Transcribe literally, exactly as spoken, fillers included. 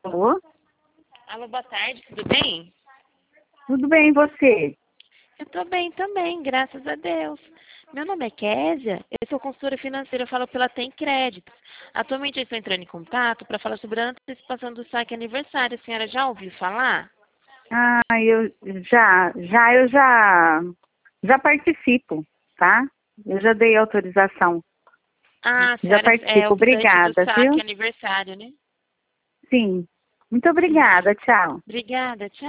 Alô? Alô, boa tarde, tudo bem? Tudo bem, e você? Eu tô bem também, graças a Deus. Meu nome é Késia, eu sou consultora financeira, eu falo pela Tem Créditos. Atualmente eu estou entrando em contato para falar sobre a antecipação do saque aniversário. A senhora já ouviu falar? Ah, eu já, já, eu já, já participo, tá? Eu já dei autorização. Ah, a Já senhora é participo. optante do Obrigada, saque viu? aniversário, né? Sim. Muito Sim. obrigada. Tchau. Obrigada, tchau.